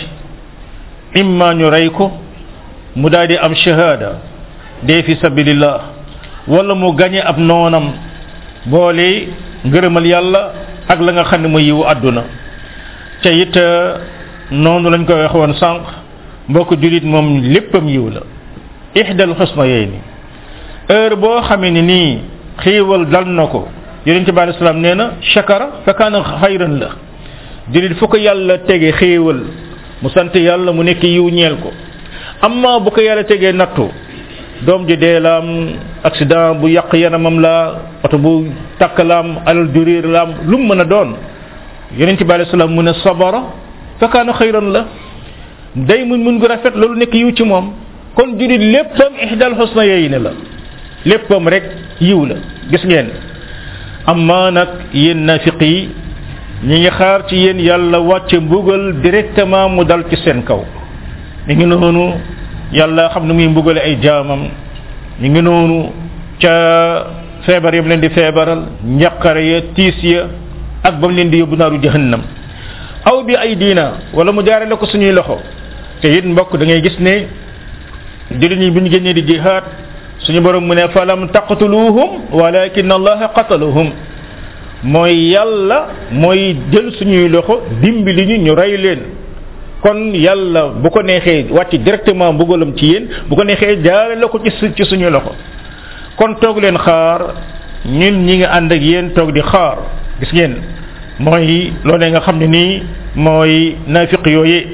imma ñu rey ko mu daal di am shahada dee fi sabilillah wala mu gañe ab noonam boole ngërëmal yàlla ak la nga xam ne mooy yiwu àdduna te it noonu lañ ko wax woon sànq mbokk julit moom léppam yiw la ihdal husnayni heure boo xamee ni nii xiiwal dal na ko yonent bi alayhi salaam nee na shakara fa kaana xayran la julit fu ko yàlla tege xiiwal mu sant yàlla mu nekk yiw ñeel ko amma bu ko yàlla tegee nattu doom ji dee laam accident bu yàq yaramam la oto bu takk laam alal juriir laam lu mu mën a doon yonent bi alayhi salaam mu ne sabara fa kaana xayran la day muñ gu rafet loolu nekk yiw ci moom kon julit léppam ihdal husnayni la léppam rek yiw la gis ngeen amma nag yéen nafiq yi ñi ngi xaar ci yéen yàlla wàcce mbugal directement mu dal ci seen kaw mi ngi noonu yàlla xam ne muy mbugale ay jaamam mi ngi noonu ca feebar yam leen di feebaral njaqare ya tiis ya ak bam leen di yóbbu naaru jahannam aw bi ay diina wala mu jaarale ko suñuy loxo te it mbokk da ngay gis ne jullit ñi bu ñu génnee di jihaad suñu borom mu ne falam taqtuluhum walakin allaha qataluhum mooy yàlla mooy jël suñuy loxo dimbali ñu rey leen kon yàlla bu ko neexee wàcc directement mbugalam ci yéen bu ko neexee jaarale ko ci suñuy loxo kon toog leen xaar ñun ñi nga ànd ak yéen toog di xaar gis ngeen mooy loolee nga xam ne nii mooy nafiq yooyu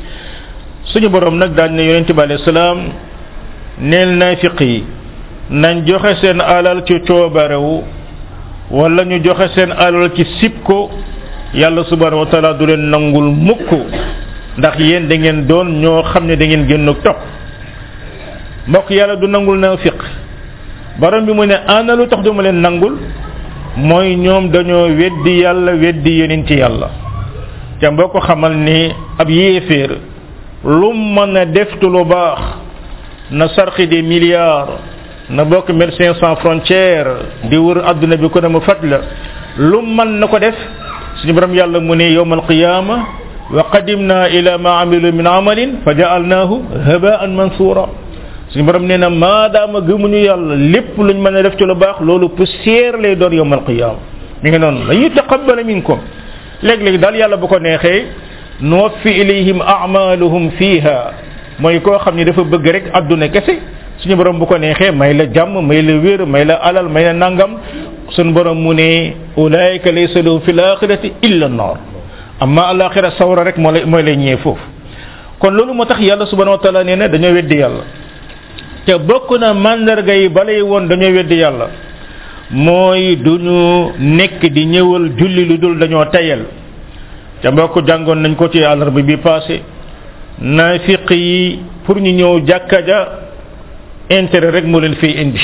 suñu borom nag daañ ne yonent bi alayhi salaam neel nafiq yi nañ joxe seen alal ci coobarewu wala ñu joxe seen alal ci sib ko yàlla subhanahu wa taala du leen nangul mukk ndax yéen da ngeen doon ñoo xam ne da ngeen génn topp mbokk yàlla du nangul naafiq borom bi mu ne ana lu tax duma leen nangul mooy ñoom dañoo weddi yàlla weddi yonent yàlla te boo ko xamal ni ab yéeféer lu mën a def tu lu baax na sarxi des milliards na bokk Médecins sans frontières di wër adduna bi ko ne mu fat la lu mën na ko def suñu borom yàlla mu ne yawmal qiyaama wa qadimna ila ma amilu min amalin fa ja'alnahu haba'an mansura suñu borom nee na maadaama gëmuñu yàlla lépp luñ mën a def ci lu baax loolu poussière lay doon yawmal qiyaama mi ngi noonu la yutaqabbal minkum léeg-léeg daal yàlla bu ko neexee nuwaffi ilayhim a'maluhum fiha mooy koo xam ne dafa bëgg rek adduna kese suñu borom bu ko neexee may la jàmm may la wér may la alal may la nangam suñu borom mu ne ulaika laysa lahum fil akhirati illa an-nar amma al-akhirah sawra rek mooy lay ñëwee foofu kon loolu moo tax yàlla subhanahu wa ta'ala nee na dañoo weddi yàlla te bokk na mandarga yi balay woon dañoo weddi yàlla mooy duñu nekk di ñëwal julli lu dul dañoo tayal te mbokk jàngoon nañ ko ci àllarba bi passé naafiq yi pour ñu ñëw jàkka ja intérêt rek moo leen fiy indi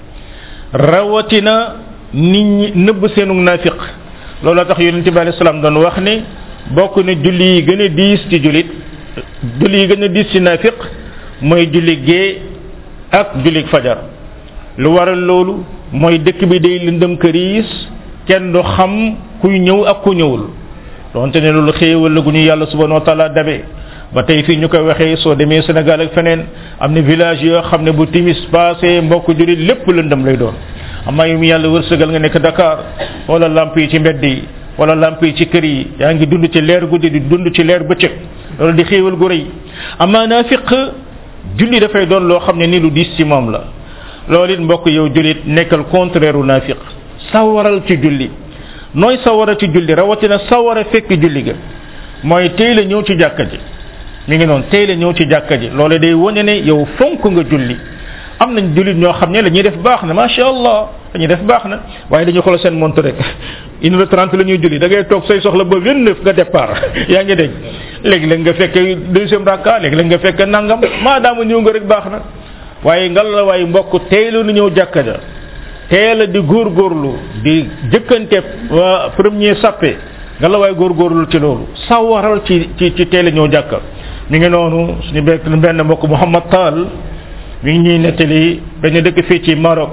rawatina nit ñi nëbb seenu naafiq loolu tax yonent bi alayhi salaam doon wax ne bokk na julli yi gën a diis ci jullit julli yi gën a diis ci naafiq mooy julli gee ak julli fajar lu waral loolu mooy dëkk bi day lëndëm këriis kenn du xam kuy ñëw ak ku ñëwul donte ne loolu xéewal la gu ñu yàlla subhanahu wa ta'ala dabe ba tey fii ñu koy waxee soo demee Sénégal ak feneen am na village yoo xam ne bu timis passé mbokk jullit lépp lëndëm lay doon amaa yu mu yàlla wërsëgal nga nekk Dakar wala lamp yi ci mbedd yi wala lamp yi ci kër yi yaa ngi dund ci leer guddi di dund ci leer bëccëg loolu di xéewal gu rëy amaa naafiq julli dafay doon loo xam ne ni lu diis ci moom la loolu it mbokk yow jullit nekkal contraire u naafiq sawaral ci julli nooy sawara ci julli rawatina sawara fekk julli ga mooy tey la ñëw ci jàkka ji mi ngi noonu tey la ñëw ci jàkka ji loolu day wone ne yow fonk nga julli am nañ jullit ñoo xam ne la ñuy def baax na macha allah la ñuy def baax na waaye dañuy xool seen montre rek 1h30 la ñuy julli da ngay toog say soxla ba 29 nga départ yaa ngi dégg léegi-léeg nga fekk deuxième rakka léegi-léeg nga fekk nangam maadaama ñëw nga rek baax na waaye ngal la waaye mbokk teelu nu ñëw jàkka ja teela di góorgóorlu di jëkkante premier sappe nga la waaye góorgóorlu ci loolu sawaral ci teela ñëw jàkka mi ngi noonu suñu benn mbokk Mouhamad Tall mi ngi ñuy nettali benn dëkk fii ci Maroc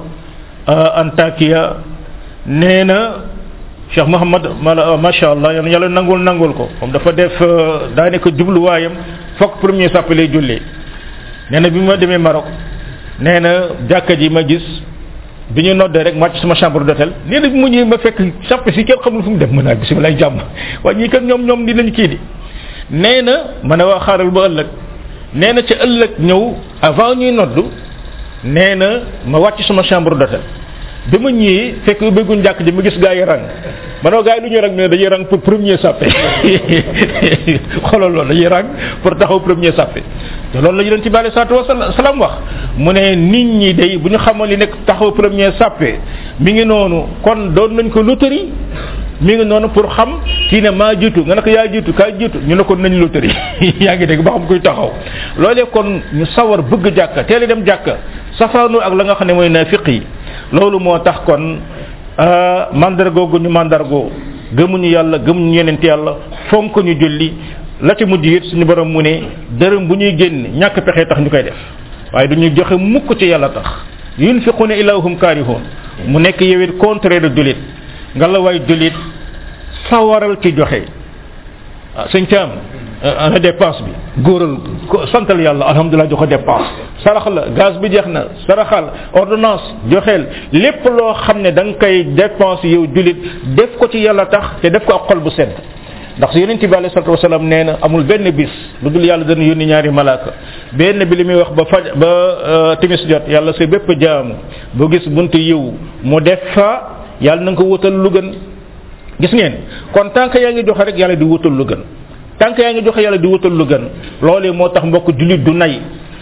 Antakya nee na Cheikh Mouhamad macha allah yàlla nangul ko moom dafa def daanaka jubluwaayam fokk premier sappe lay jullee nee na bi ma demee Maroc nee na jàkka ji ma gis bi ñu noddee rek màcc sama chambre d'hôtel nee na bi mu ñëwee ma fekk sappe si kenn xamul fu mu def mën naa bisimilah jàmm waaye ñii kat ñoom dinañ kii di nee na ma ne waa xaaral ba ëllëg nee na ca ëllëg ñëw avant ñuy noddu nee na ma wàcc sama chambre d'hôtel bi ma ñëwee fekk bëgguñ jàkk ji ma gis gaa yi rang ma ne gaa yi lu ñuy rang mais dañuy rang pour premier sappe xoolal loolu dañuy rang pour taxaw premier sappe te loolu la ñu leen ci bàyyi salaatu wasalaam wax mu ne nit ñi day bu ñu xamoon li nekk taxaw premier sappe mi ngi noonu kon doon nañ ko loterie mi ngi noonu pour xam kii ne maa jiitu nga ne ko yaa jiitu kaa jiitu ñu ne ko nañ loterie yaa ngi dégg ba xam kuy taxaw loolee kon ñu sawar bëgg jàkka teel a dem jàkka safaanu ak la nga xam ne mooy naafiq yi loolu moo tax kon mandargoo gu ñu mandargoo gëmuñu yàlla gëmuñu yeneen yàlla fonk ñu julli la ci mujj it suñu borom mu ne dërëm bu ñuy génn ñàkk pexe tax ñu koy def waaye duñu joxe mukk ci yàlla tax yunfiquna illa hum kaarihun mu nekk yow it contraire jullit nga la waay jullit sawaral ci joxe sëñ Thiam ana dépense bi góoral santal yàlla alhamdulilah joxe dépense sarax la gaz bi jeex na saraxal ordonnance joxeel lépp loo xam ne da nga koy dépense yow jullit def ko ci yàlla tax te def ko ak xol bu sedd ndax su yonent bi alayhi salatu wasalam nee na amul benn bis lu dul yàlla dana yónni ñaari malaaka benn bi li muy wax ba timis jot yàlla sa bépp jaamu bu gis buntu yiw mu def fa yàlla na nga ko wutal lu gën gis ngeen kon tant que yaa ngi joxe rek yàlla di wutal lu gën tant que yaa ngi joxe yàlla di wutal lu gën loolee moo tax mbokk jullit du nay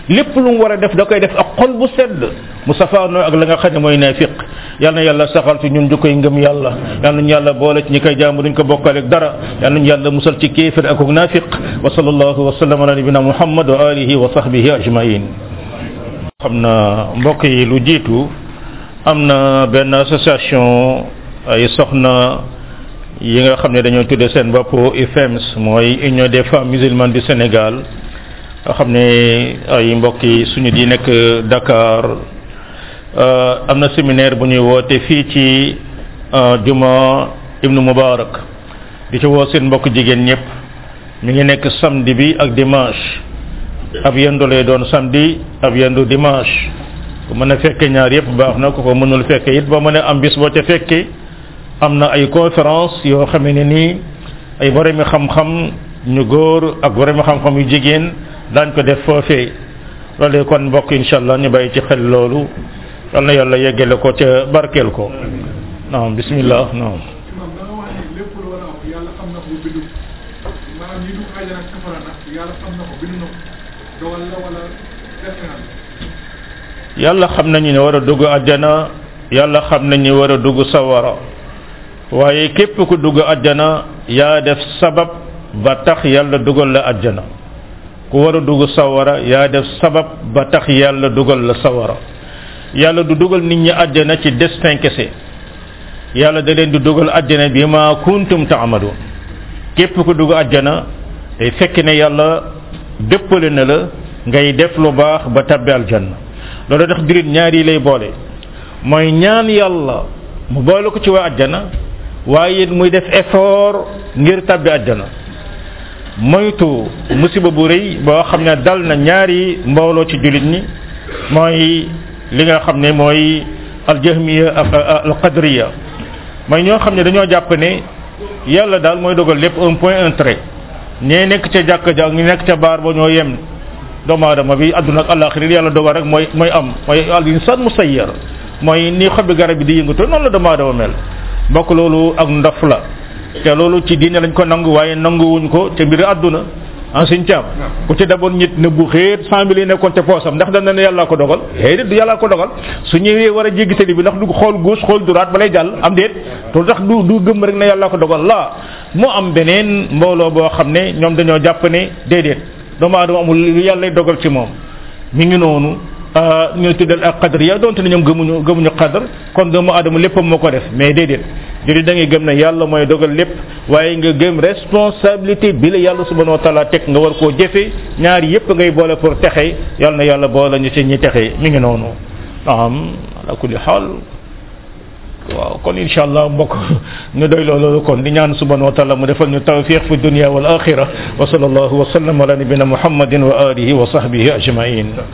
lépp lu mu war a def da koy def ak xol bu sedd mu safaanoo ak la nga xam ne mooy naafiq yal na yàlla saxal ci ñun jukkoy ngëm yàlla yal nañu yàlla boole ci ñi koy jaamu duñ ko bokkale ak dara yal nañu yàlla musal ci kéefir ak naafiq wa sallallahu wa sallam ala nabina muhammad wa alihi wa sahbihi ajmain xam na mbokk yi lu jiitu am na benn association ay soxna yi nga xam ne dañoo tudde seen bopp UFEMS mooy Union des femmes musulmanes du Sénégal nga xam ne ay mbokk yi suñu di nekk Dakar am na séminaire bu ñuy woote fii ci juma Ibnu Mubarak di ci woo seen mbokk jigéen ñëpp mi ngi nekk samedi bi ak dimanche ab yendu lay doon samedi ab yendu dimanche ku mën a fekke ñaar yëpp baax na ku ko mënul fekke it ba mën a am bis boo ca fekke am na ay conférence yoo xam ne nii ay boromi xam-xam ñu góor ak boromi xam-xam yu jigéen daañ ko def foofee loolu kon mbokk insha allah ñu bàyyi ci xel loolu yal na yàlla yeggale ko ca barkeel ko naam bismillah naam yàlla xam nañu ne war a dugg àjjana yàlla xam nañu war a dugg sawara waaye képp ku dugg àjjana yaa def sabab ba tax yàlla dugal la àjjana ku war a dugg sawara yaa def sabab ba tax yàlla dugal la sawara yàlla du dugal nit ñi àjjana ci destin kese yàlla da leen di dugal àjjana bi ma kuntum ta'malun képp ku dugg àjjana day fekk ne yàlla dëppale na la ngay def lu baax ba tabbi aljanna loolu tax jurit ñaar yi lay boole mooy ñaan yàlla mu boole ko ci waa àjjana waaye muy def effort ngir tabbi àjjana moytu musiba bu rëy boo xam ne dal na ñaari mbooloo ci julit ñi mooy li nga xam ne mooy aljahmiya ak alqadriya mooy ñoo xam ne dañoo jàpp ne yàlla daal mooy dogal lépp un point un trait ñee nekk ca jàkka ja ñu nekk ca baar ba ñoo yem doomu aadama bi àdduna ak àllaaxira yàlla dogal rek mooy am mooy al insaan musayyar mooy ni xobi garab bi di yëngatu noonu la doomu aadama mel mbokk loolu ak ndof la te loolu ci diine lañ ko nangu waaye nanguwuñ ko te mbiri àdduna en suñ caam ku ci daboon nit ne bu xeet 100 000 yi nekkoon ca poosam ndax dana ne yàllaa ko dogal déedéet du yàllaa ko dogal su ñëwee war a jéggi tali bi ndax du xool gauche xool droite balay jàll am déet te tax du gëm rek ne yàllaa ko dogal laa moo am beneen mbooloo boo xam ne ñoom dañoo jàpp ne déedéet doomu aadama amul lu yàlla dogal ci moom mi ngi noonu ñu tuddal ak qadar ya donte ne ñoom gëmuñu qadar kon doomu aadama léppam moo ko def mais déedéet juri da ngay gëm ne yàlla mooy dogal lépp waaye nga gëm responsabilité bi la yàlla subhanahu wa taala teg nga war koo jëfe ñaari yépp ngay boole pour texe yàlla na yàlla boole ñu ci ñi texe mi ngi noonu am ala kulli xaal waaw kon insha allah mbokk ñu doy loolu kon di ñaan subhanahu wa taala mu defal ñu tawfiq fi dunya wal akhirah wa sallallahu wa sallam ala nabina muhammadin wa alihi wa sahbihi ajma'in